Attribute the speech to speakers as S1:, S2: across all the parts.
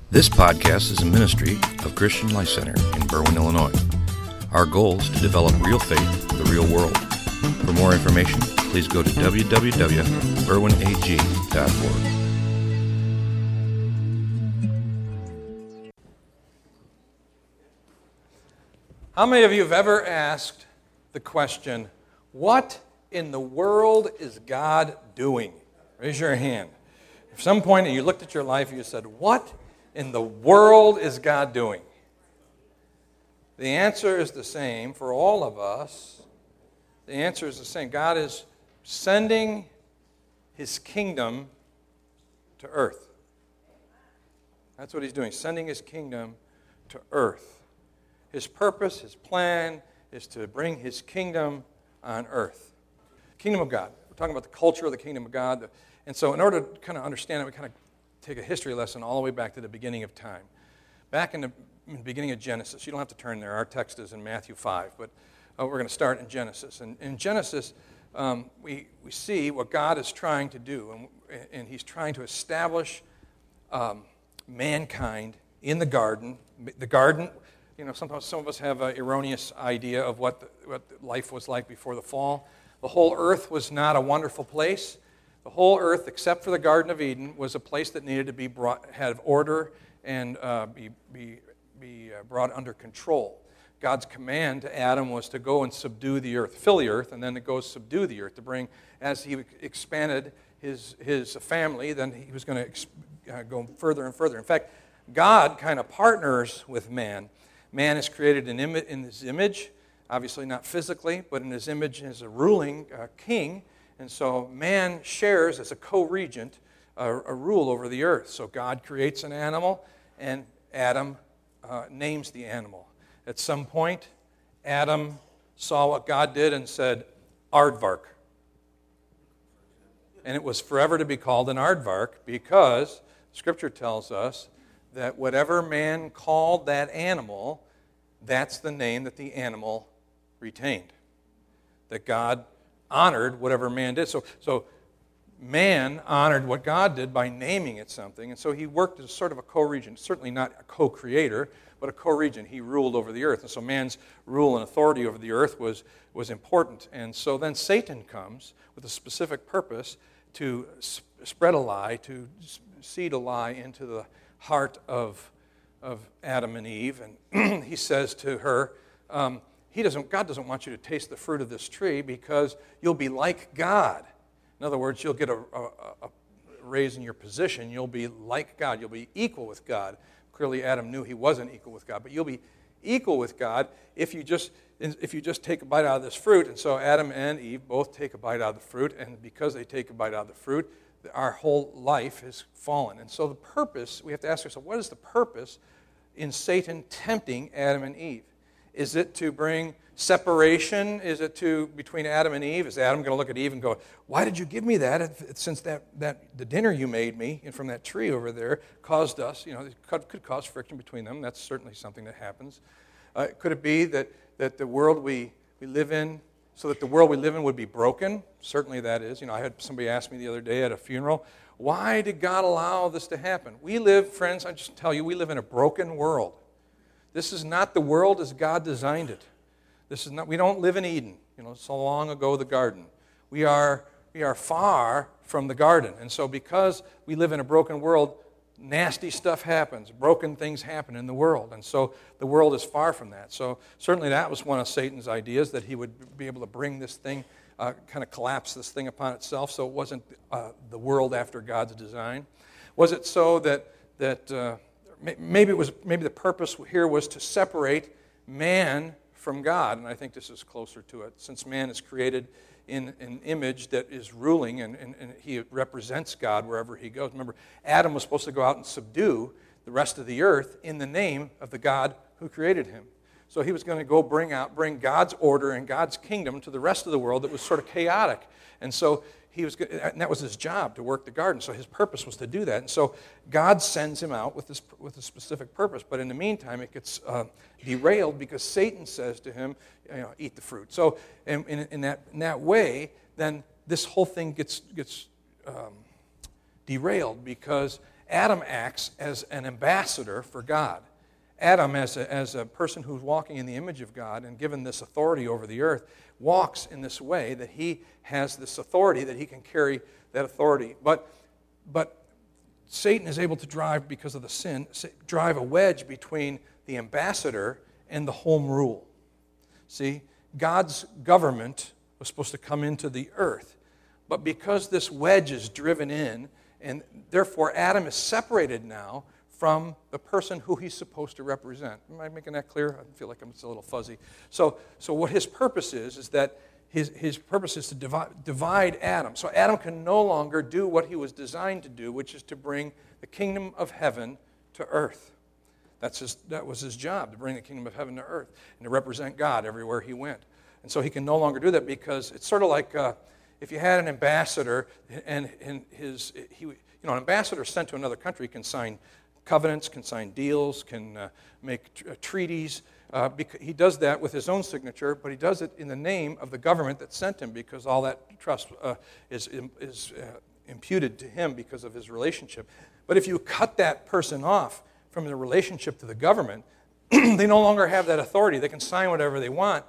S1: This podcast is a ministry of Christian Life Center in Berwyn, Illinois. Our goal is to develop real faith for the real world. For more information, please go to www.berwynag.org.
S2: How many of you have ever asked the question, what in the world is God doing? Raise your hand. At some point you looked at your life and you said, what in the world is God doing? The answer is the same for all of us. The answer is the same. God is sending His kingdom to earth. That's what He's doing, sending His kingdom to earth. His purpose, His plan is to bring His kingdom on earth. Kingdom of God. We're talking about the culture of the kingdom of God. And so in order to kind of understand it, we kind of take a history lesson all the way back to the beginning of time. Back in the beginning of Genesis. You don't have to turn there. Our text is in Matthew 5. But we're going to start in Genesis. And in Genesis, we see what God is trying to do. And He's trying to establish mankind in the garden. The garden, you know, sometimes some of us have an erroneous idea of what life was like before the fall. The whole earth was not a wonderful place. The whole earth, except for the Garden of Eden, was a place that needed to be have order and be brought under control. God's command to Adam was to go and subdue the earth, fill the earth, and then to go subdue the earth, to bring, as he expanded his family, then he was going to go further and further. In fact, God kind of partners with man. Man is created in His image, obviously not physically, but in His image as a ruling king. And so man shares as a co-regent a rule over the earth. So God creates an animal, and Adam names the animal. At some point, Adam saw what God did and said, aardvark. And it was forever to be called an aardvark because Scripture tells us that whatever man called that animal, that's the name that the animal retained. That God honored whatever man did. So man honored what God did by naming it something, and so he worked as sort of a co-regent, certainly not a co-creator, but a co-regent. He ruled over the earth, and so man's rule and authority over the earth was important. And so then Satan comes with a specific purpose to spread a lie, to seed a lie into the heart of Adam and Eve, and he says to her, God doesn't want you to taste the fruit of this tree because you'll be like God. In other words, you'll get a raise in your position. You'll be like God. You'll be equal with God. Clearly, Adam knew he wasn't equal with God, but you'll be equal with God if you just take a bite out of this fruit. And so Adam and Eve both take a bite out of the fruit, and because they take a bite out of the fruit, our whole life has fallen. And so the purpose, we have to ask ourselves, what is the purpose in Satan tempting Adam and Eve? Is it to bring separation? Is it between Adam and Eve? Is Adam going to look at Eve and go, why did you give me that since the dinner you made me from that tree over there caused us, it could cause friction between them. That's certainly something that happens. Could it be that the world we live in, so that the world we live in would be broken? Certainly that is. I had somebody ask me the other day at a funeral, why did God allow this to happen? We live, friends, I just tell you, we live in a broken world. This is not the world as God designed it. We don't live in Eden, so long ago the garden. We are far from the garden. And so because we live in a broken world, nasty stuff happens. Broken things happen in the world. And so the world is far from that. So certainly that was one of Satan's ideas, that he would be able to bring this thing, kind of collapse this thing upon itself so it wasn't the world after God's design. Was it so that maybe the purpose here was to separate man from God, and I think this is closer to it, since man is created in an image that is ruling, and he represents God wherever he goes. Remember, Adam was supposed to go out and subdue the rest of the earth in the name of the God who created him. So he was going to go bring God's order and God's kingdom to the rest of the world that was sort of chaotic. And so and that was his job, to work the garden. So his purpose was to do that. And so God sends him out with a specific purpose. But in the meantime, it gets derailed because Satan says to him, eat the fruit. So in that way, then this whole thing gets derailed because Adam acts as an ambassador for God. Adam, as a person who's walking in the image of God and given this authority over the earth, walks in this way that he has this authority, that he can carry that authority. But Satan is able to drive, because of the sin, drive a wedge between the ambassador and the home rule. See, God's government was supposed to come into the earth. But because this wedge is driven in, and therefore Adam is separated now from the person who he's supposed to represent. Am I making that clear? I feel like it's a little fuzzy. So what his purpose is that his purpose is to divide Adam. So Adam can no longer do what he was designed to do, which is to bring the kingdom of heaven to earth. That was his job, to bring the kingdom of heaven to earth and to represent God everywhere he went. And so he can no longer do that, because it's sort of like if you had an ambassador and an ambassador sent to another country can sign covenants, can sign deals, can make treaties. He does that with his own signature, but he does it in the name of the government that sent him, because all that trust is imputed to him because of his relationship. But if you cut that person off from the relationship to the government, they no longer have that authority. They can sign whatever they want,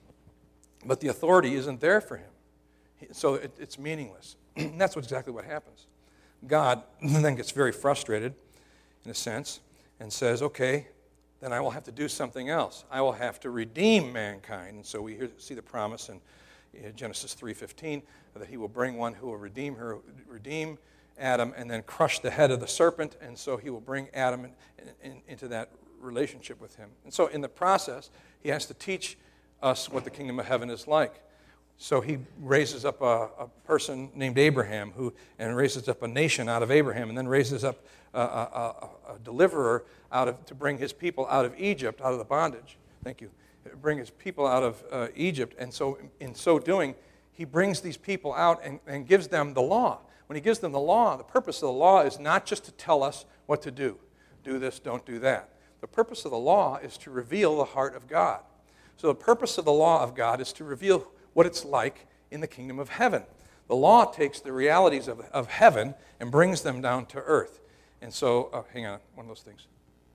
S2: but the authority isn't there for him. So it's meaningless. And that's exactly what happens. God then gets very frustrated, in a sense, and says, okay, then I will have to do something else. I will have to redeem mankind. And so we see the promise in Genesis 3:15 that he will bring one who will redeem Adam and then crush the head of the serpent. And so he will bring Adam into that relationship with him. And so in the process, he has to teach us what the kingdom of heaven is like. So he raises up a person named Abraham, and raises up a nation out of Abraham, and then raises up a deliverer to bring his people out of Egypt, out of the bondage. Thank you. Bring his people out of Egypt. And so in so doing, he brings these people out and gives them the law. When he gives them the law, the purpose of the law is not just to tell us what to do. Do this, don't do that. The purpose of the law is to reveal the heart of God. So the purpose of the law of God is to reveal what it's like in the kingdom of heaven. The law takes the realities of heaven and brings them down to earth. And so, hang on, one of those things.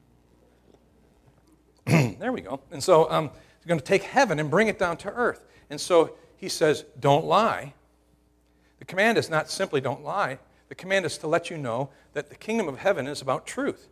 S2: There we go. And so he's going to take heaven and bring it down to earth. And so he says, don't lie. The command is not simply don't lie. The command is to let you know that the kingdom of heaven is about truth.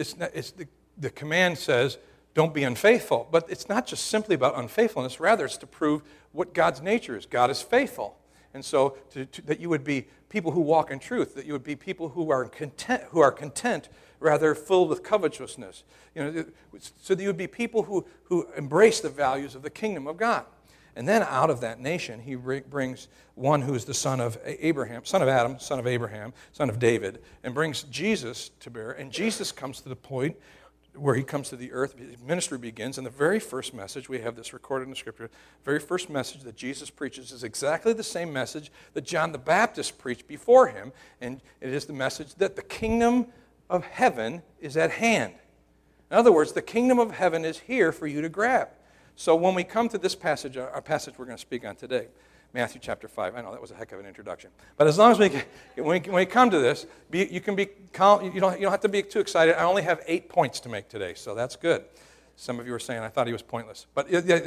S2: The command says, don't be unfaithful. But it's not just simply about unfaithfulness. Rather, it's to prove what God's nature is. God is faithful. And so that you would be people who walk in truth, that you would be people who are content, rather filled with covetousness. So that you would be people who embrace the values of the kingdom of God. And then out of that nation, he brings one who is the son of Abraham, son of Adam, son of Abraham, son of David, and brings Jesus to bear. And Jesus comes to the point where he comes to the earth, his ministry begins, and the very first message, we have this recorded in the scripture, the very first message that Jesus preaches is exactly the same message that John the Baptist preached before him, and it is the message that the kingdom of heaven is at hand. In other words, the kingdom of heaven is here for you to grab. So when we come to this passage, our passage we're going to speak on today, Matthew chapter 5. I know that was a heck of an introduction. But as long as when we come to this, you can be calm. You don't have to be too excited. I only have 8 points to make today, so that's good. Some of you were saying I thought he was pointless. But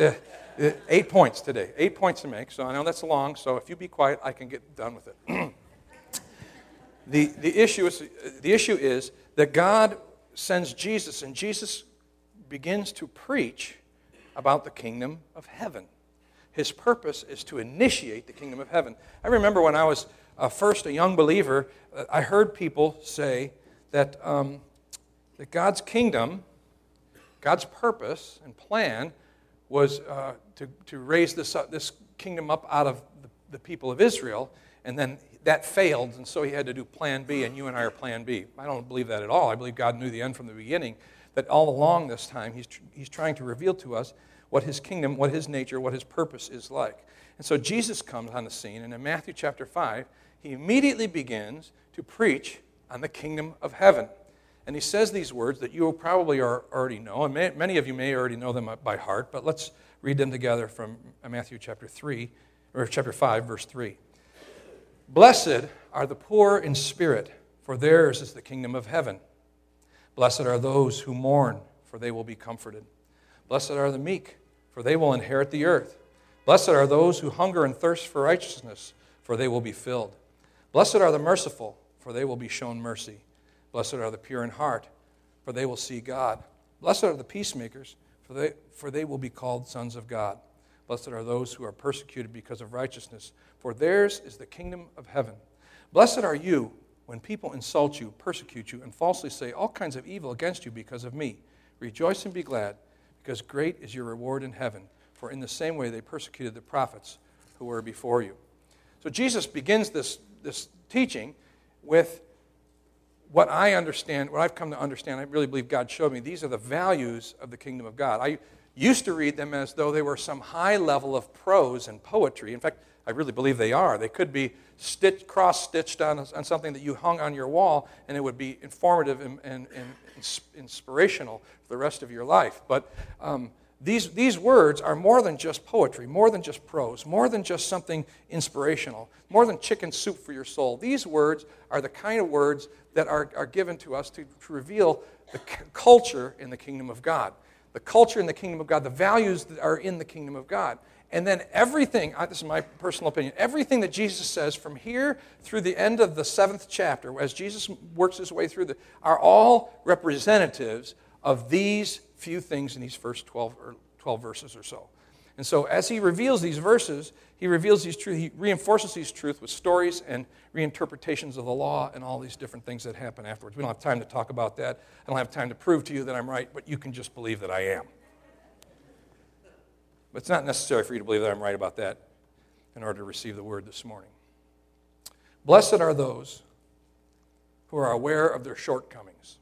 S2: 8 points today. 8 points to make. So I know that's long, so if you be quiet, I can get done with it. The issue is that God sends Jesus, and Jesus begins to preach about the kingdom of heaven. His purpose is to initiate the kingdom of heaven. I remember when I was first a young believer, I heard people say that God's kingdom, God's purpose and plan was to raise this kingdom up out of the people of Israel, and then that failed, and so he had to do plan B, and you and I are plan B. I don't believe that at all. I believe God knew the end from the beginning, that all along this time he's trying to reveal to us what his kingdom, what his nature, what his purpose is like. And so Jesus comes on the scene, and in Matthew chapter 5, he immediately begins to preach on the kingdom of heaven. And he says these words that you probably already know, and many of you may already know them by heart, but let's read them together from Matthew chapter 5, verse 3. Blessed are the poor in spirit, for theirs is the kingdom of heaven. Blessed are those who mourn, for they will be comforted. Blessed are the meek, for they will inherit the earth. Blessed are those who hunger and thirst for righteousness, for they will be filled. Blessed are the merciful, for they will be shown mercy. Blessed are the pure in heart, for they will see God. Blessed are the peacemakers, for they will be called sons of God. Blessed are those who are persecuted because of righteousness, for theirs is the kingdom of heaven. Blessed are you when people insult you, persecute you, and falsely say all kinds of evil against you because of me. Rejoice and be glad, because great is your reward in heaven. For in the same way they persecuted the prophets who were before you. So Jesus begins this teaching with what I understand, what I've come to understand, I really believe God showed me. These are the values of the kingdom of God. I used to read them as though they were some high level of prose and poetry. In fact, I really believe they are. They could be cross-stitched on something that you hung on your wall, and it would be informative and inspirational for the rest of your life. But these words are more than just poetry, more than just prose, more than just something inspirational, more than chicken soup for your soul. These words are the kind of words that are given to us to reveal the culture in the kingdom of God. The culture in the kingdom of God, the values that are in the kingdom of God. And then everything, this is my personal opinion, everything that Jesus says from here through the end of the 7th chapter, as Jesus works his way through, are all representatives of these few things in these first 12 verses or so. And so as he reveals these verses, he reveals these truths, he reinforces these truths with stories and reinterpretations of the law and all these different things that happen afterwards. We don't have time to talk about that. I don't have time to prove to you that I'm right, but you can just believe that I am. But it's not necessary for you to believe that I'm right about that in order to receive the word this morning. Blessed are those who are aware of their shortcomings.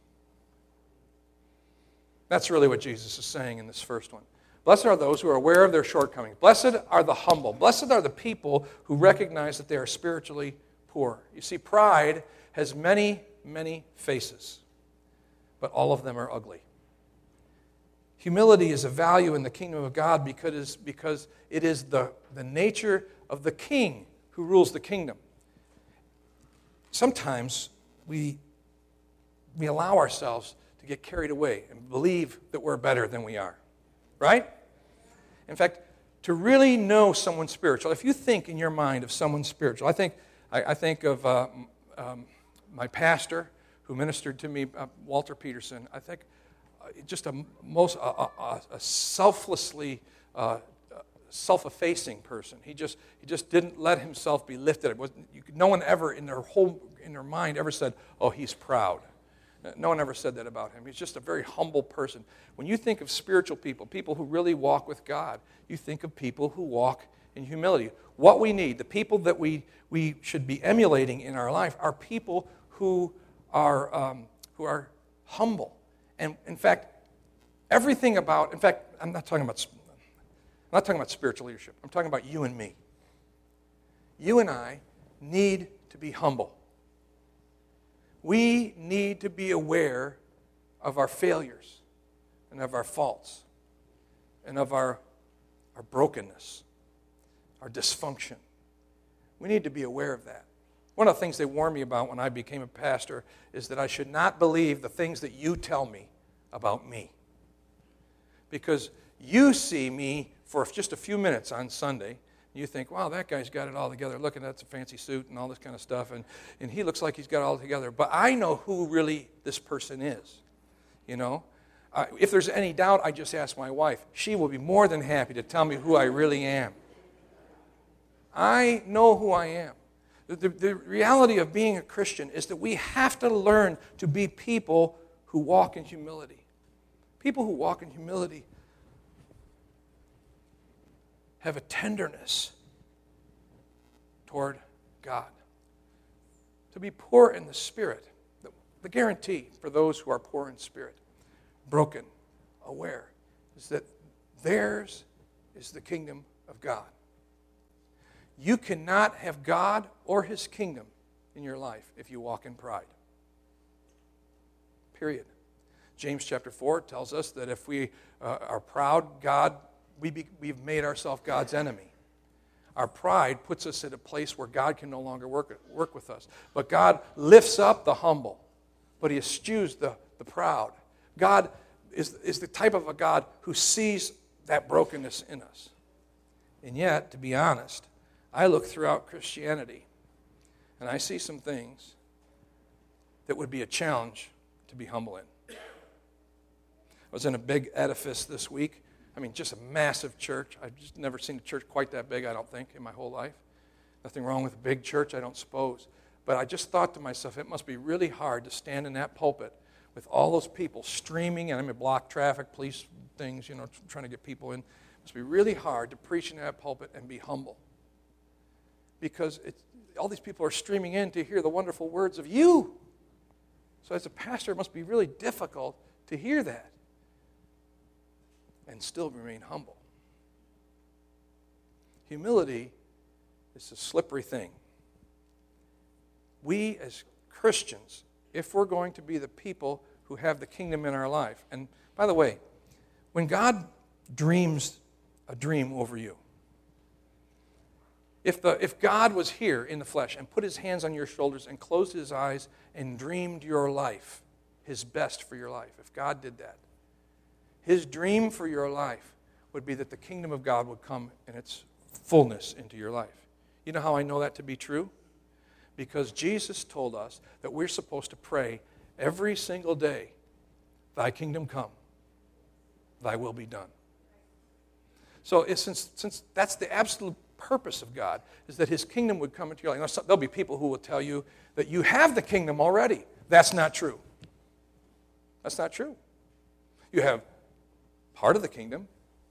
S2: That's really what Jesus is saying in this first one. Blessed are those who are aware of their shortcomings. Blessed are the humble. Blessed are the people who recognize that they are spiritually poor. You see, pride has many, many faces, but all of them are ugly. Humility is a value in the kingdom of God because it is the nature of the king who rules the kingdom. Sometimes we allow ourselves to get carried away and believe that we're better than we are. Right? In fact, to really know someone spiritual, if you think in your mind of someone spiritual, I think of my pastor who ministered to me, Walter Peterson. I think just a selflessly self-effacing person. He just didn't let himself be lifted. No one ever in their mind ever said, "Oh, he's proud." No one ever said that about him. He's just a very humble person. When you think of spiritual people, people who really walk with God, you think of people who walk in humility. What we need, the people that we should be emulating in our life, are people who are humble. And in fact, I'm not talking about spiritual leadership. I'm talking about you and me. You and I need to be humble. We need to be aware of our failures and of our faults and of our brokenness, our dysfunction. We need to be aware of that. One of the things they warned me about when I became a pastor is that I should not believe the things that you tell me about me. Because you see me for just a few minutes on Sunday, you think, wow, that guy's got it all together. Look, at that's a fancy suit and all this kind of stuff, and he looks like he's got it all together. But I know who really this person is, you know. If there's any doubt, I just ask my wife. She will be more than happy to tell me who I really am. I know who I am. The reality of being a Christian is that we have to learn to be people who walk in humility. People who walk in humility have a tenderness toward God. To be poor in the spirit, the guarantee for those who are poor in spirit, broken, aware, is that theirs is the kingdom of God. You cannot have God or his kingdom in your life if you walk in pride. Period. James chapter 4 tells us that if we are proud, we've made ourselves God's enemy. Our pride puts us at a place where God can no longer work with us. But God lifts up the humble, but he eschews the proud. God is the type of a God who sees that brokenness in us. And yet, to be honest, I look throughout Christianity and I see some things that would be a challenge to be humble in. I was in a big edifice this week. I mean, just a massive church. I've just never seen a church quite that big, I don't think, in my whole life. Nothing wrong with a big church, I don't suppose. But I just thought to myself, it must be really hard to stand in that pulpit with all those people streaming, and I'm in block traffic, police things, trying to get people in. It must be really hard to preach in that pulpit and be humble. Because all these people are streaming in to hear the wonderful words of you. So as a pastor, it must be really difficult to hear that and still remain humble. Humility is a slippery thing. We as Christians, if we're going to be the people who have the kingdom in our life, and by the way, when God dreams a dream over you, if God was here in the flesh and put his hands on your shoulders and closed his eyes and dreamed your life, his best for your life, if God did that, his dream for your life would be that the kingdom of God would come in its fullness into your life. You know how I know that to be true? Because Jesus told us that we're supposed to pray every single day, thy kingdom come, thy will be done. So since that's the absolute purpose of God, is that his kingdom would come into your life. Now, there'll be people who will tell you that you have the kingdom already. That's not true. That's not true. You have part of the kingdom.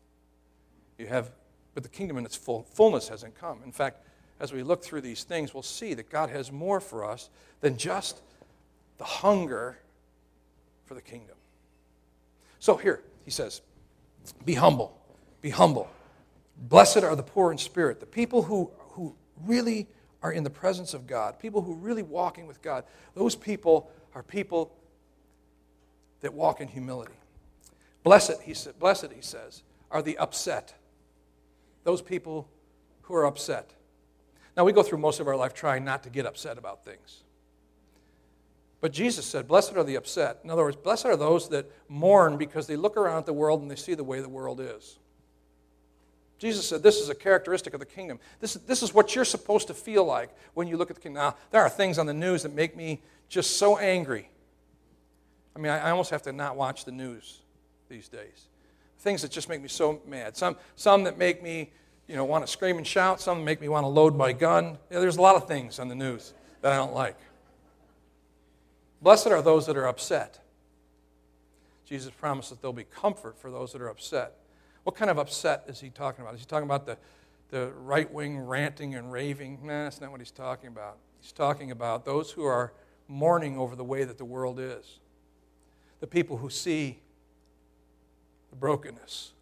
S2: But the kingdom in its fullness hasn't come. In fact, as we look through these things, we'll see that God has more for us than just the hunger for the kingdom. So here, he says, be humble. Be humble. Blessed are the poor in spirit, the people who really are in the presence of God, people who are really walking with God. Those people are people that walk in humility. Blessed, he says, are the upset. Those people who are upset. Now, we go through most of our life trying not to get upset about things. But Jesus said, blessed are the upset. In other words, blessed are those that mourn because they look around at the world and they see the way the world is. Jesus said this is a characteristic of the kingdom. This is what you're supposed to feel like when you look at the kingdom. Now, there are things on the news that make me just so angry. I mean, I almost have to not watch the news these days. Things that just make me so mad. Some that make me, want to scream and shout. Some that make me want to load my gun. There's a lot of things on the news that I don't like. Blessed are those that are upset. Jesus promises there'll be comfort for those that are upset. What kind of upset is he talking about? Is he talking about the right-wing ranting and raving? Nah, that's not what he's talking about. He's talking about those who are mourning over the way that the world is. The people who see the brokenness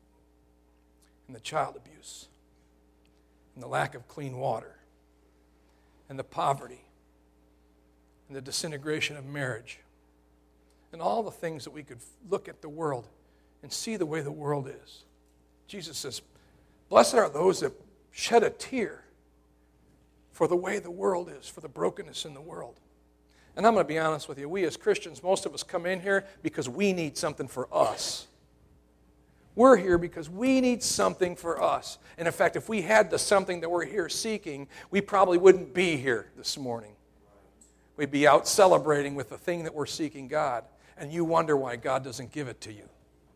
S2: and the child abuse and the lack of clean water and the poverty and the disintegration of marriage and all the things that we could look at the world and see the way the world is. Jesus says, blessed are those that shed a tear for the way the world is, for the brokenness in the world. And I'm going to be honest with you, we as Christians, most of us come in here because we need something for us. We're here because we need something for us. And in fact, if we had the something that we're here seeking, we probably wouldn't be here this morning. We'd be out celebrating with the thing that we're seeking God. And you wonder why God doesn't give it to you.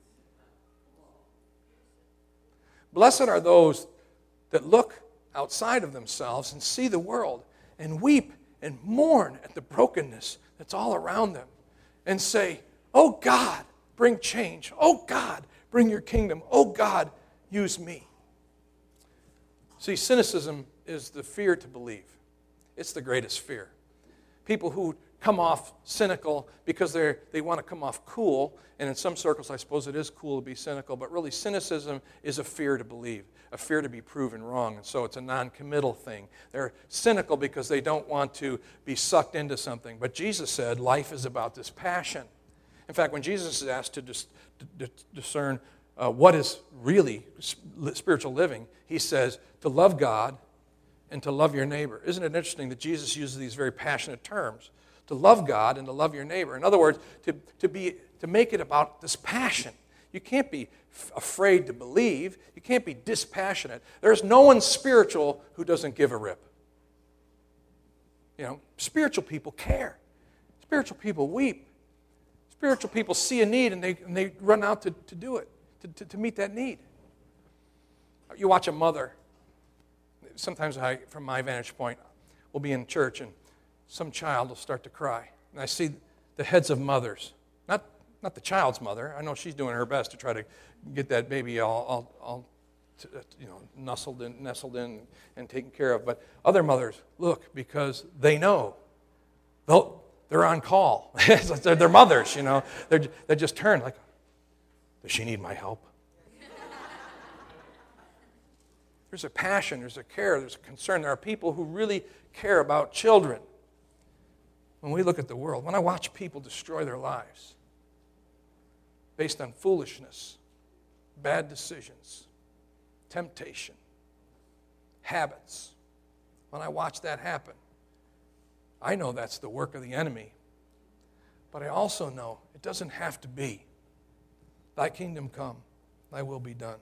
S2: Blessed are those that look outside of themselves and see the world and weep and mourn at the brokenness that's all around them and say, oh God, bring change. Oh God, bring your kingdom. Oh God, use me. See, cynicism is the fear to believe. It's the greatest fear. People who come off cynical because they want to come off cool, and in some circles I suppose it is cool to be cynical, but really cynicism is a fear to believe, a fear to be proven wrong, and so it's a non-committal thing. They're cynical because they don't want to be sucked into something, but Jesus said life is about this passion. In fact, when Jesus is asked to discern what is really spiritual living, he says to love God and to love your neighbor. Isn't it interesting that Jesus uses these very passionate terms? To love God and to love your neighbor. In other words, to make it about this passion. You can't be afraid to believe. You can't be dispassionate. There's no one spiritual who doesn't give a rip. Spiritual people care. Spiritual people weep. Spiritual people see a need and they run out to do it, to meet that need. You watch a mother. Sometimes from my vantage point, we'll be in church and some child will start to cry. And I see the heads of mothers, not the child's mother. I know she's doing her best to try to get that baby all nestled in and taken care of. But other mothers look because they know they're on call. They're mothers, They just turn like, does she need my help? There's a passion, there's a care, there's a concern. There are people who really care about children. When we look at the world, when I watch people destroy their lives based on foolishness, bad decisions, temptation, habits, when I watch that happen, I know that's the work of the enemy. But I also know it doesn't have to be. Thy kingdom come, thy will be done.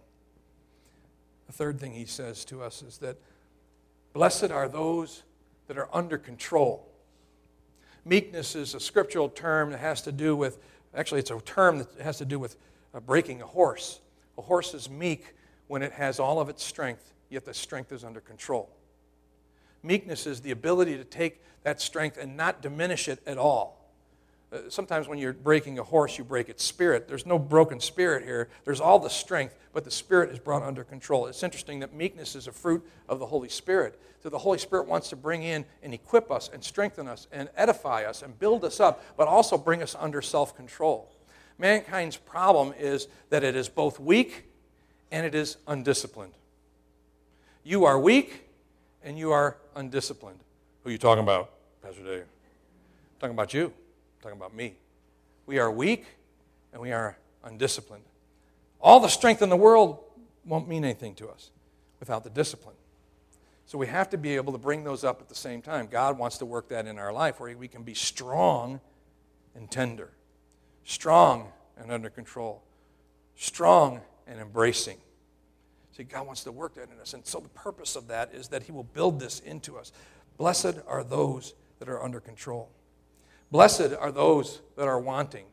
S2: The third thing he says to us is that blessed are those that are under control. Meekness is a scriptural term that has to do with, actually it's a term that has to do with breaking a horse. A horse is meek when it has all of its strength, yet the strength is under control. Meekness is the ability to take that strength and not diminish it at all. Sometimes when you're breaking a horse, you break its spirit. There's no broken spirit here. There's all the strength, but the spirit is brought under control. It's interesting that meekness is a fruit of the Holy Spirit. So the Holy Spirit wants to bring in and equip us and strengthen us and edify us and build us up, but also bring us under self-control. Mankind's problem is that it is both weak and it is undisciplined. You are weak and you are undisciplined. Who are you talking about, Pastor Dave? I'm talking about you. I'm talking about me. We are weak and we are undisciplined. All the strength in the world won't mean anything to us without the discipline. So we have to be able to bring those up at the same time. God wants to work that in our life where we can be strong and tender, strong and under control, strong and embracing. See, God wants to work that in us. And so the purpose of that is that he will build this into us. Blessed are those that are under control. Blessed are those that are wanting.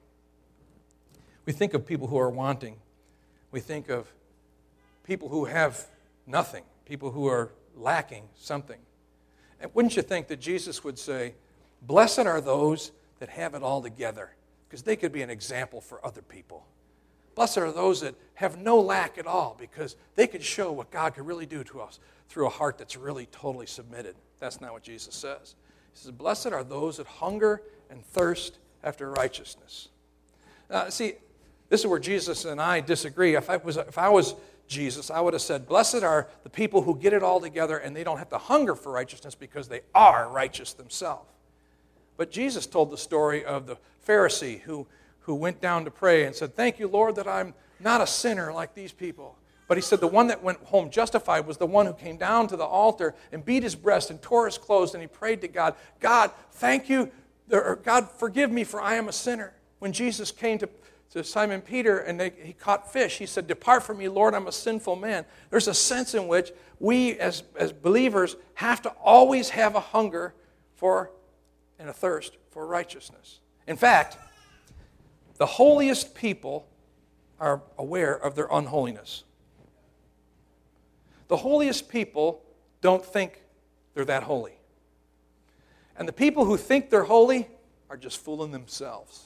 S2: We think of people who are wanting. We think of people who have nothing, people who are lacking something. And wouldn't you think that Jesus would say, blessed are those that have it all together, because they could be an example for other people. Blessed are those that have no lack at all, because they could show what God could really do to us through a heart that's really totally submitted. That's not what Jesus says. He says, blessed are those that hunger and thirst after righteousness. See, this is where Jesus and I disagree. If I was Jesus, I would have said, blessed are the people who get it all together and they don't have to hunger for righteousness because they are righteous themselves. But Jesus told the story of the Pharisee who went down to pray and said, thank you, Lord, that I'm not a sinner like these people. But he said the one that went home justified was the one who came down to the altar and beat his breast and tore his clothes, and he prayed to God, God, thank you, or God, forgive me, for I am a sinner. When Jesus came to Simon Peter and he caught fish, he said, depart from me, Lord, I'm a sinful man. There's a sense in which we as believers have to always have a hunger for and a thirst for righteousness. In fact, the holiest people are aware of their unholiness. The holiest people don't think they're that holy. And the people who think they're holy are just fooling themselves.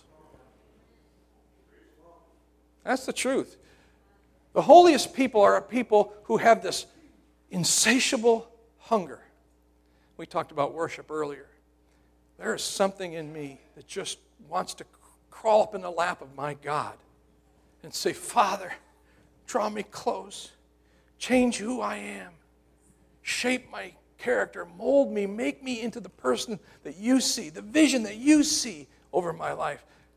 S2: That's the truth. The holiest people are people who have this insatiable hunger. We talked about worship earlier. There is something in me that just wants to crawl up in the lap of my God and say, Father, draw me close. Change who I am. Shape my character. Mold me. Make me into the person that you see, the vision that you see over my life.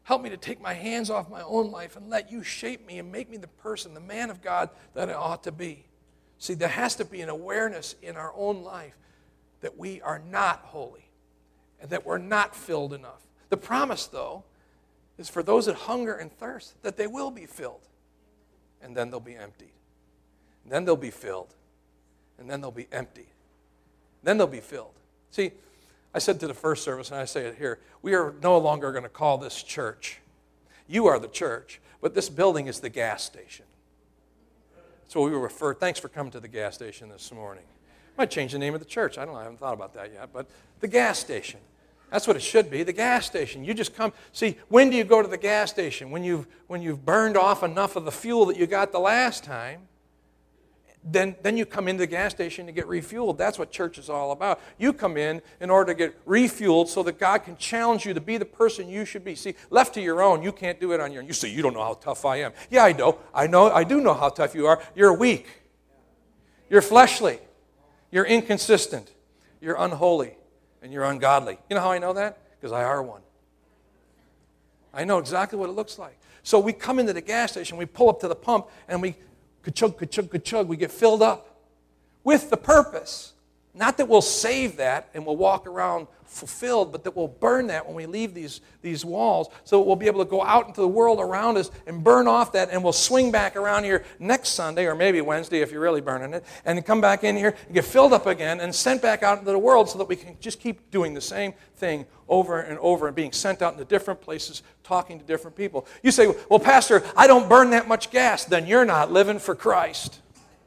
S2: Help me to take my hands off my own life and let you shape me and make me the person, the man of God that I ought to be. See, there has to be an awareness in our own life that we are not holy and that we're not filled enough. The promise, though, is for those that hunger and thirst that they will be filled, and then they'll be emptied. And then they'll be filled, and then they'll be emptied. Then they'll be filled. See, I said to the first service, and I say it here, we are no longer going to call this church. You are the church, but this building is the gas station. That's what we refer. Thanks for coming to the gas station this morning. Might change the name of the church. I don't know. I haven't thought about that yet, but the gas station. That's what it should be, the gas station. You just come. See, when do you go to the gas station? When you've burned off enough of the fuel that you got the last time. Then you come into the gas station to get refueled. That's what church is all about. You come in order to get refueled so that God can challenge you to be the person you should be. See, left to your own, you can't do it on your own. You say, you don't know how tough I am. Yeah, I know. I do know how tough you are. You're weak. You're fleshly. You're inconsistent. You're unholy. And you're ungodly. You know how I know that? Because I are one. I know exactly what it looks like. So we come into the gas station, we pull up to the pump, and we ka-chug, ka-chug, ka-chug, we get filled up with the purpose. Not that we'll save that and we'll walk around fulfilled, but that we'll burn that when we leave these walls so we'll be able to go out into the world around us and burn off that, and we'll swing back around here next Sunday or maybe Wednesday if you're really burning it, and come back in here and get filled up again and sent back out into the world so that we can just keep doing the same thing over and over and being sent out into different places, talking to different people. You say, well, Pastor, I don't burn that much gas. Then you're not living for Christ.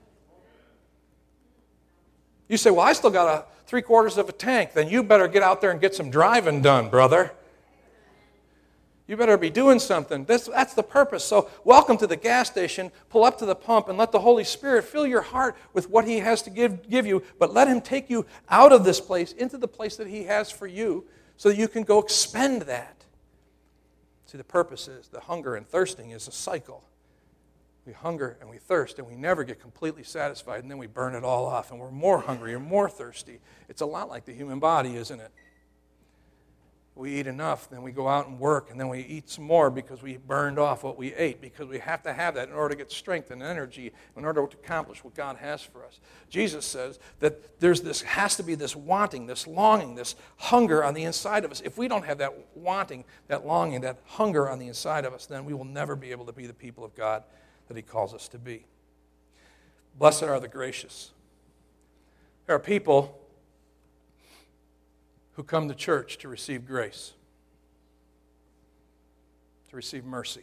S2: You say, well, I still got 3/4 of a tank. Then you better get out there and get some driving done, brother. You better be doing something. That's the purpose. So welcome to the gas station. Pull up to the pump and let the Holy Spirit fill your heart with what He has to give you. But let Him take you out of this place into the place that He has for you so that you can go expend that. See, the purpose is the hunger and thirsting is a cycle. We hunger and we thirst and we never get completely satisfied, and then we burn it all off and we're more hungry and more thirsty. It's a lot like the human body, isn't it? We eat enough, then we go out and work, and then we eat some more because we burned off what we ate, because we have to have that in order to get strength and energy, in order to accomplish what God has for us. Jesus says that has to be this wanting, this longing, this hunger on the inside of us. If we don't have that wanting, that longing, that hunger on the inside of us, then we will never be able to be the people of God that He calls us to be. Blessed are the gracious. There are people who come to church to receive grace, to receive mercy.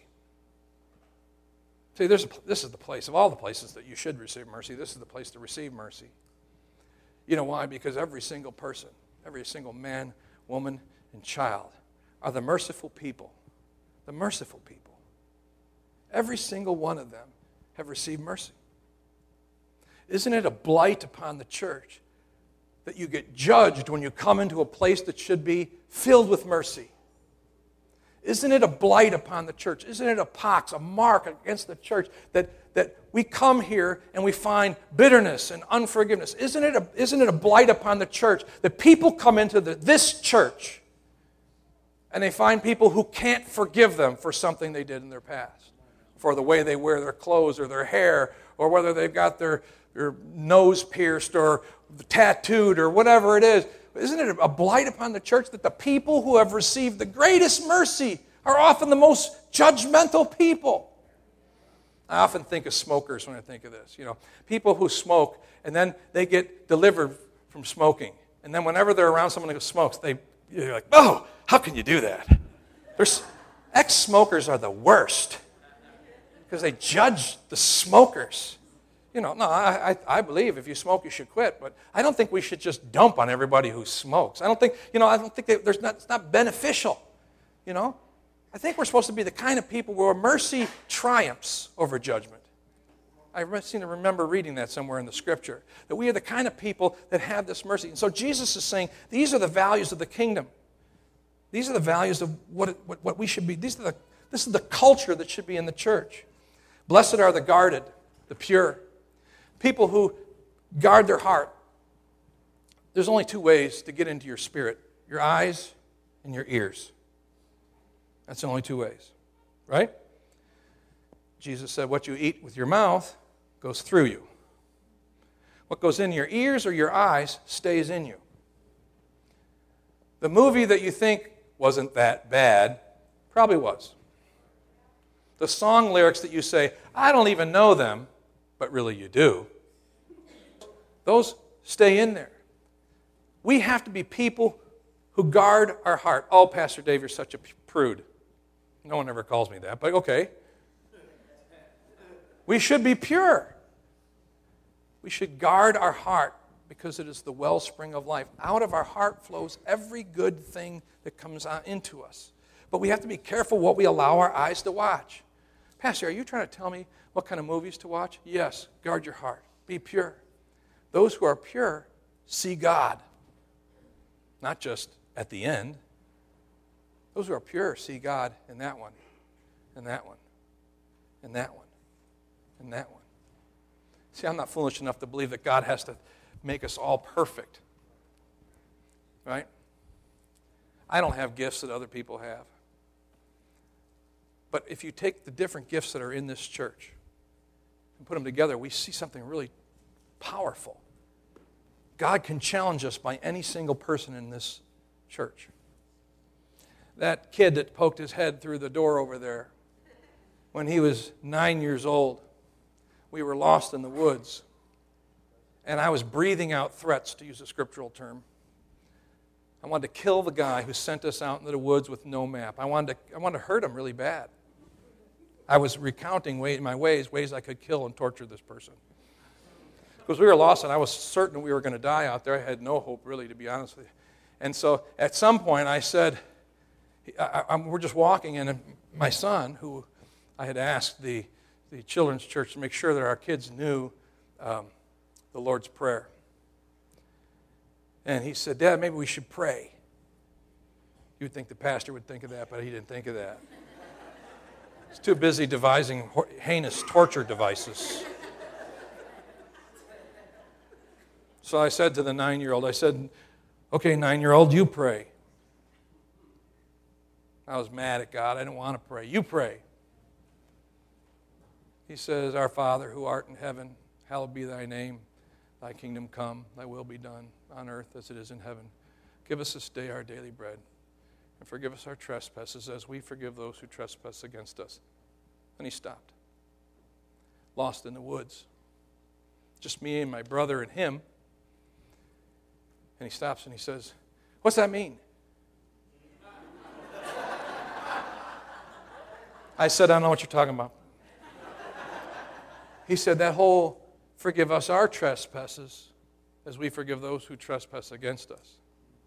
S2: See, this is the place, of all the places that you should receive mercy, this is the place to receive mercy. You know why? Because every single person, every single man, woman, and child are the merciful people. The merciful people. Every single one of them have received mercy. Isn't it a blight upon the church that you get judged when you come into a place that should be filled with mercy? Isn't it a blight upon the church? Isn't it a pox, a mark against the church that we come here and we find bitterness and unforgiveness? Isn't it a blight upon the church that people come into this church and they find people who can't forgive them for something they did in their past? For the way they wear their clothes or their hair, or whether they've got their nose pierced or tattooed or whatever it is. Isn't it a blight upon the church that the people who have received the greatest mercy are often the most judgmental people? I often think of smokers when I think of this. You know, people who smoke and then they get delivered from smoking. And then whenever they're around someone who smokes, you're like, oh, how can you do that? Ex-smokers are the worst, because they judge the smokers. You know, no, I believe if you smoke, you should quit, but I don't think we should just dump on everybody who smokes. I don't think it's not beneficial, you know. I think we're supposed to be the kind of people where mercy triumphs over judgment. I seem to remember reading that somewhere in the Scripture, that we are the kind of people that have this mercy. And so Jesus is saying, these are the values of the kingdom. These are the values of what we should be. This is the culture that should be in the church. Blessed are the guarded, the pure, people who guard their heart. There's only two ways to get into your spirit, your eyes and your ears. That's the only two ways, right? Jesus said, what you eat with your mouth goes through you. What goes in your ears or your eyes stays in you. The movie that you think wasn't that bad probably was. The song lyrics that you say, I don't even know them, but really you do, those stay in there. We have to be people who guard our heart. Oh, Pastor Dave, you're such a prude. No one ever calls me that, but okay. We should be pure. We should guard our heart because it is the wellspring of life. Out of our heart flows every good thing that comes into us. But we have to be careful what we allow our eyes to watch. Pastor, are you trying to tell me what kind of movies to watch? Yes, guard your heart. Be pure. Those who are pure see God. Not just at the end. Those who are pure see God in that one, and that one, and that one, and that one. See, I'm not foolish enough to believe that God has to make us all perfect. Right? I don't have gifts that other people have. But if you take the different gifts that are in this church and put them together, we see something really powerful. God can challenge us by any single person in this church. That kid that poked his head through the door over there, when he was 9 years old, we were lost in the woods. And I was breathing out threats, to use a scriptural term. I wanted to kill the guy who sent us out into the woods with no map. I wanted to hurt him really bad. I was recounting my ways I could kill and torture this person. Because we were lost, and I was certain we were going to die out there. I had no hope, really, to be honest with you. And so at some point I said, we're just walking, and my son, who I had asked the children's church to make sure that our kids knew the Lord's Prayer. And he said, Dad, maybe we should pray. You'd think the pastor would think of that, but he didn't think of that. He's too busy devising heinous torture devices. So I said to the 9-year-old, I said, okay, 9-year-old, you pray. I was mad at God. I didn't want to pray. You pray. He says, Our Father, who art in heaven, hallowed be thy name. Thy kingdom come, thy will be done on earth as it is in heaven. Give us this day our daily bread, and forgive us our trespasses as we forgive those who trespass against us. And he stopped, lost in the woods. Just me and my brother and him. And he stops and he says, what's that mean? I said, I don't know what you're talking about. He said, that whole forgive us our trespasses as we forgive those who trespass against us.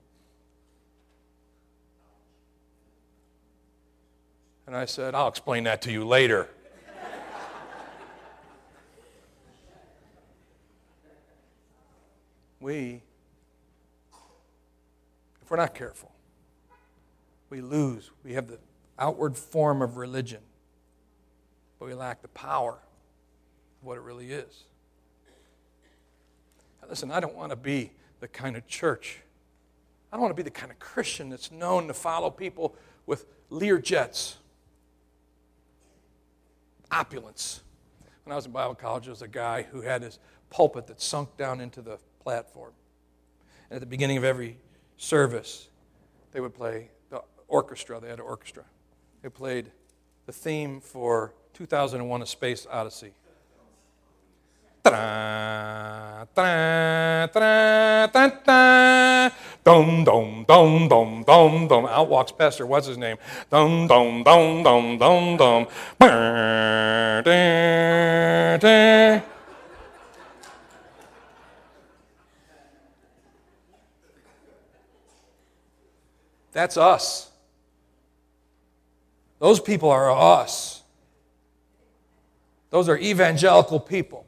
S2: And I said, I'll explain that to you later. If we're not careful, we lose. We have the outward form of religion, but we lack the power of what it really is. Now, listen, I don't want to be the kind of church, I don't want to be the kind of Christian that's known to follow people with Lear jets, opulence. When I was in Bible college, there was a guy who had his pulpit that sunk down into the platform. And at the beginning of every service, they would play the orchestra. They had an orchestra. They played the theme for 2001: A Space Odyssey. Dum dum dum dum dum dum. Out walks Pastor. What's his name? Dum dum dum dum dum dum. That's us. Those people are us. Those are evangelical people.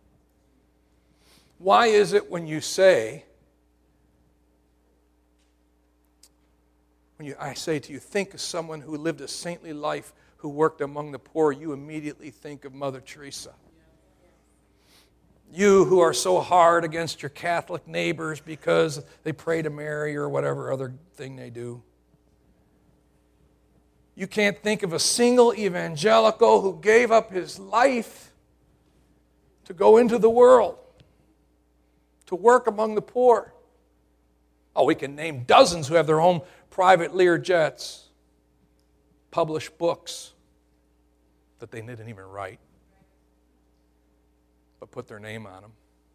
S2: Why is it when you say, I say to you, think of someone who lived a saintly life, who worked among the poor, you immediately think of Mother Teresa. You who are so hard against your Catholic neighbors because they pray to Mary or whatever other thing they do. You can't think of a single evangelical who gave up his life to go into the world, to work among the poor. Oh, we can name dozens who have their own private Lear jets, publish books that they didn't even write, but put their name on them.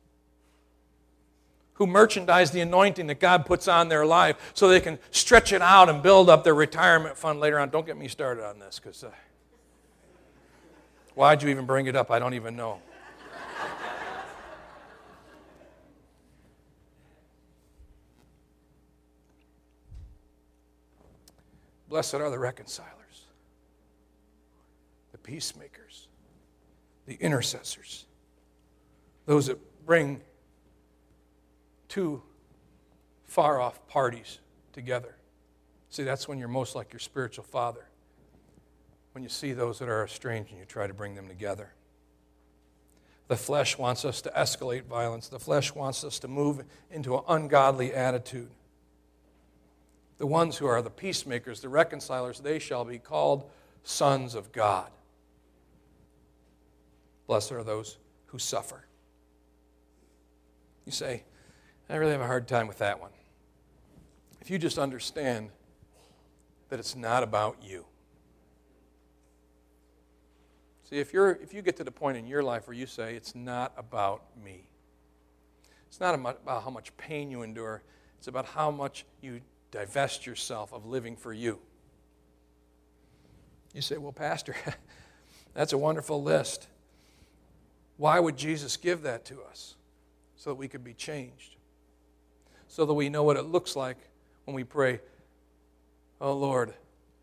S2: Who merchandise the anointing that God puts on their life so they can stretch it out and build up their retirement fund later on. Don't get me started on this, because why'd you even bring it up? I don't even know. Blessed are the reconcilers, the peacemakers, the intercessors, those that bring two far-off parties together. See, that's when you're most like your spiritual father, when you see those that are estranged and you try to bring them together. The flesh wants us to escalate violence. The flesh wants us to move into an ungodly attitude. The ones who are the peacemakers, the reconcilers, they shall be called sons of God. Blessed are those who suffer. You say, I really have a hard time with that one. If you just understand that it's not about you. See, if you get to the point in your life where you say, it's not about me. It's not about how much pain you endure. It's about how much you divest yourself of living for you. You say, well, Pastor, that's a wonderful list. Why would Jesus give that to us? So that we could be changed. So that we know what it looks like when we pray, oh Lord,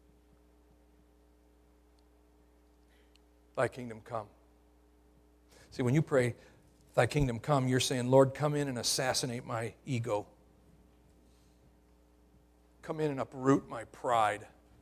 S2: thy kingdom come. See, when you pray, thy kingdom come, you're saying, Lord, come in and assassinate my ego. Come in and uproot my pride.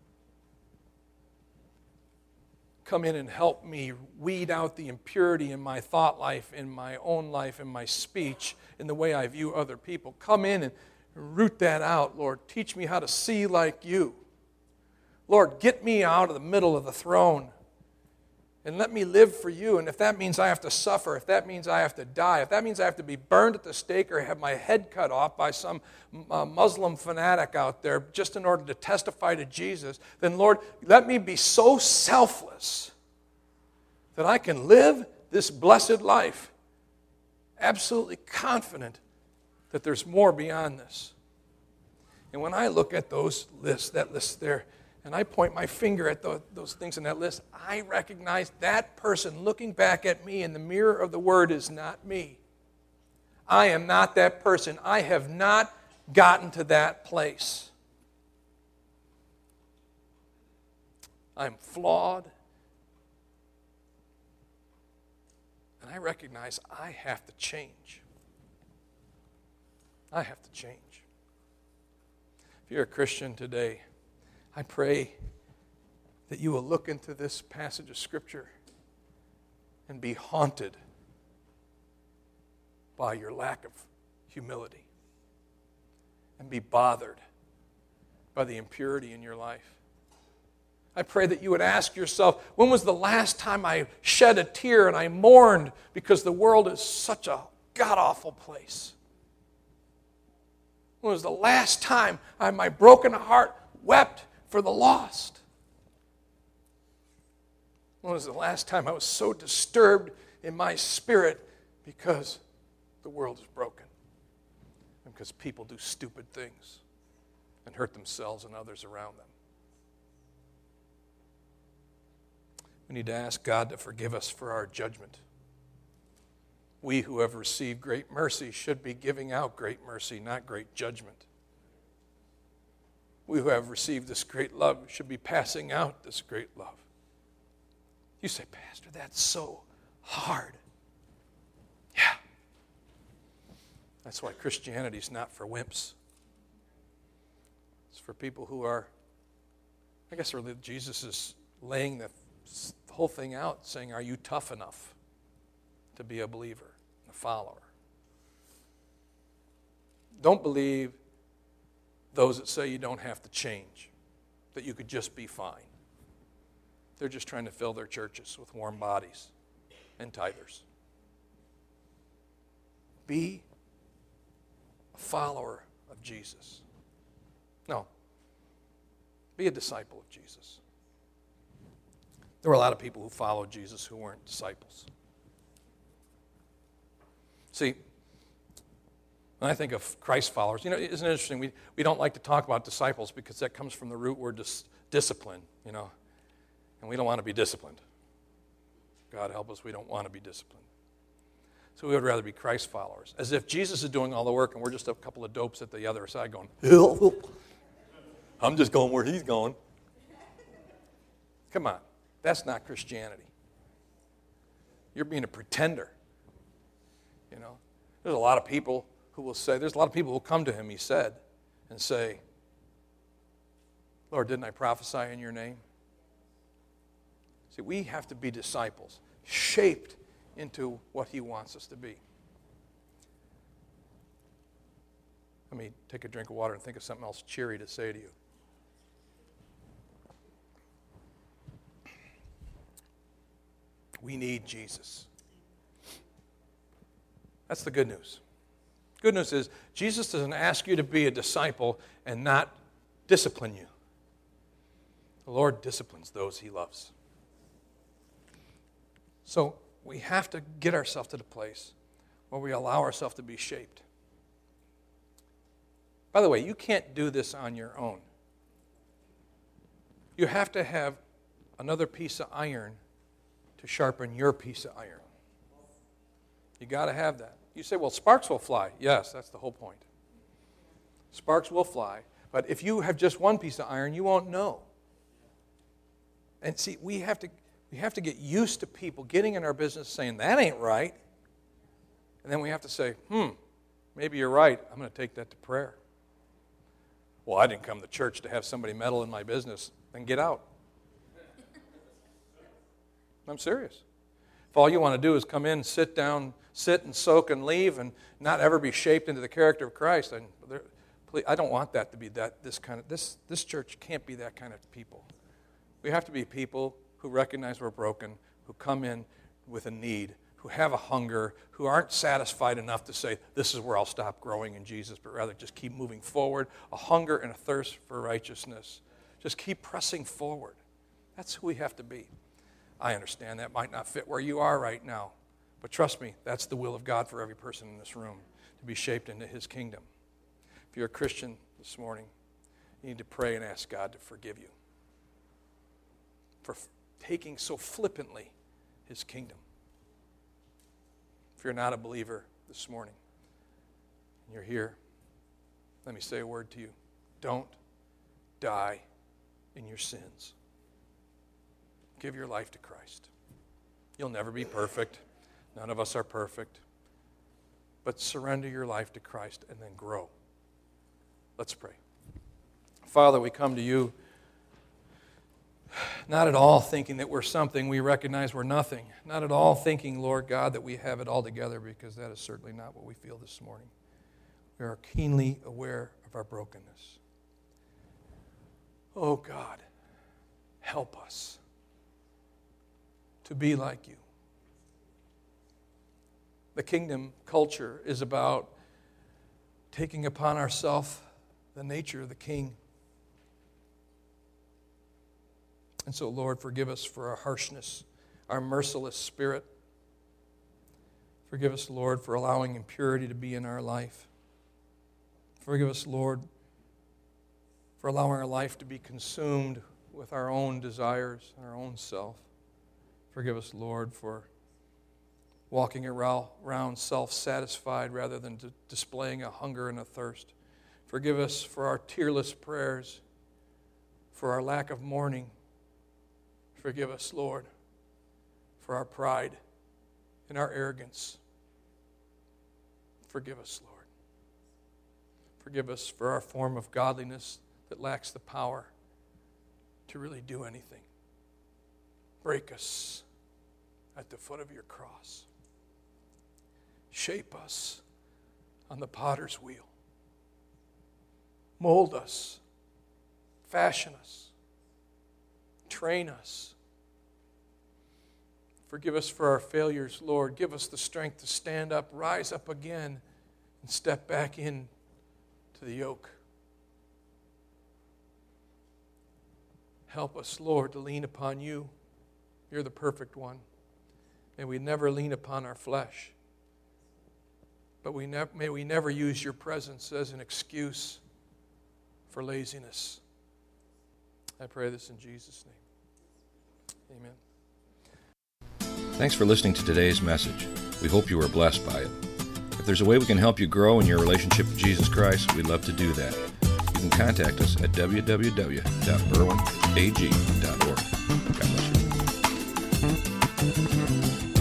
S2: Come in and help me weed out the impurity in my thought life, in my own life, in my speech, in the way I view other people. Come in and root that out, Lord. Teach me how to see like you. Lord, get me out of the middle of the throne and let me live for you. And if that means I have to suffer, if that means I have to die, if that means I have to be burned at the stake or have my head cut off by some Muslim fanatic out there just in order to testify to Jesus, then Lord, let me be so selfless that I can live this blessed life absolutely confident that there's more beyond this. And when I look at that list there, and I point my finger at those things in that list, I recognize that person looking back at me in the mirror of the Word is not me. I am not that person. I have not gotten to that place. I'm flawed. And I recognize I have to change. I have to change. If you're a Christian today, I pray that you will look into this passage of Scripture and be haunted by your lack of humility and be bothered by the impurity in your life. I pray that you would ask yourself, when was the last time I shed a tear and I mourned because the world is such a god-awful place? When was the last time my broken heart wept for the lost? When was the last time I was so disturbed in my spirit because the world is broken and because people do stupid things and hurt themselves and others around them? We need to ask God to forgive us for our judgment. We who have received great mercy should be giving out great mercy, not great judgment. We who have received this great love should be passing out this great love. You say, Pastor, that's so hard. Yeah. That's why Christianity is not for wimps. It's for people who are, I guess really Jesus is laying the whole thing out, saying, are you tough enough to be a believer, a follower? Don't believe those that say you don't have to change, that you could just be fine. They're just trying to fill their churches with warm bodies and tithers. Be a follower of Jesus. No. Be a disciple of Jesus. There were a lot of people who followed Jesus who weren't disciples. See, when I think of Christ followers, isn't it interesting? We don't like to talk about disciples because that comes from the root word discipline, and we don't want to be disciplined. God help us, we don't want to be disciplined. So we would rather be Christ followers, as if Jesus is doing all the work and we're just a couple of dopes at the other side going, I'm just going where he's going. Come on, that's not Christianity. You're being a pretender. There's a lot of people who will say, there's a lot of people who will come to him, he said, and say, Lord, didn't I prophesy in your name? See, we have to be disciples, shaped into what he wants us to be. Let me take a drink of water and think of something else cheery to say to you. We need Jesus. That's the good news. Good news is Jesus doesn't ask you to be a disciple and not discipline you. The Lord disciplines those he loves. So we have to get ourselves to the place where we allow ourselves to be shaped. By the way, you can't do this on your own. You have to have another piece of iron to sharpen your piece of iron. You got to have that. You say, well, sparks will fly. Yes, that's the whole point. Sparks will fly. But if you have just one piece of iron, you won't know. And see, we have to get used to people getting in our business saying, that ain't right. And then we have to say, maybe you're right. I'm going to take that to prayer. Well, I didn't come to church to have somebody meddle in my business. Then get out. I'm serious. If all you want to do is come in, sit down, sit and soak and leave and not ever be shaped into the character of Christ, I don't want that to be this church can't be that kind of people. We have to be people who recognize we're broken, who come in with a need, who have a hunger, who aren't satisfied enough to say, this is where I'll stop growing in Jesus, but rather just keep moving forward, a hunger and a thirst for righteousness. Just keep pressing forward. That's who we have to be. I understand that might not fit where you are right now, but trust me, that's the will of God for every person in this room, to be shaped into his kingdom. If you're a Christian this morning, you need to pray and ask God to forgive you for taking so flippantly his kingdom. If you're not a believer this morning, and you're here, let me say a word to you. Don't die in your sins. Give your life to Christ. You'll never be perfect. None of us are perfect. But surrender your life to Christ and then grow. Let's pray. Father, we come to you not at all thinking that we're something. We recognize we're nothing. Not at all thinking, Lord God, that we have it all together, because that is certainly not what we feel this morning. We are keenly aware of our brokenness. Oh God, help us to be like you. The kingdom culture is about taking upon ourselves the nature of the king. And so, Lord, forgive us for our harshness, our merciless spirit. Forgive us, Lord, for allowing impurity to be in our life. Forgive us, Lord, for allowing our life to be consumed with our own desires and our own self. Forgive us, Lord, for walking around self-satisfied rather than displaying a hunger and a thirst. Forgive us for our tearless prayers, for our lack of mourning. Forgive us, Lord, for our pride and our arrogance. Forgive us, Lord. Forgive us for our form of godliness that lacks the power to really do anything. Break us at the foot of your cross. Shape us on the potter's wheel. Mold us, fashion us, train us, Forgive us for our failures, Lord. Give us the strength to stand up, rise up again, and step back in to the yoke. Help us, Lord, to lean upon you. You're the perfect one. May we never lean upon our flesh. But may we never use your presence as an excuse for laziness. I pray this in Jesus' name. Amen.
S1: Thanks for listening to today's message. We hope you were blessed by it. If there's a way we can help you grow in your relationship with Jesus Christ, we'd love to do that. You can contact us at www.berwinag.org. God bless you.